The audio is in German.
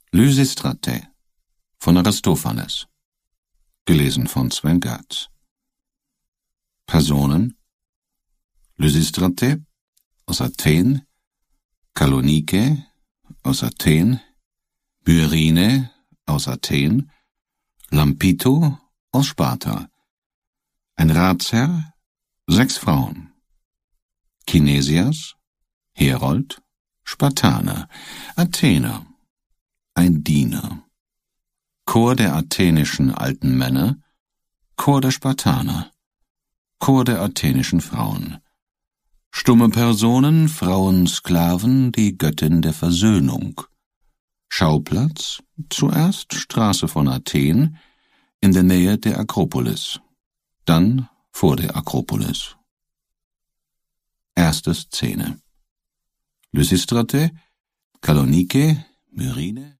Lysistrate von Aristophanes. Gelesen von Sven Götz. Personen: Lysistrate aus Athen, Kalonike aus Athen, Myrine aus Athen, Lampito aus Sparta. Ein Ratsherr, 6 Frauen. Kinesias, Herold, Spartaner, Athener, ein Diener. Chor der athenischen alten Männer, Chor der Spartaner, Chor der athenischen Frauen. Stumme Personen, Frauen, Sklaven, die Göttin der Versöhnung. Schauplatz, zuerst Straße von Athen, in der Nähe der Akropolis, dann vor der Akropolis. Erste Szene: Lysistrate, Kalonike, Myrine,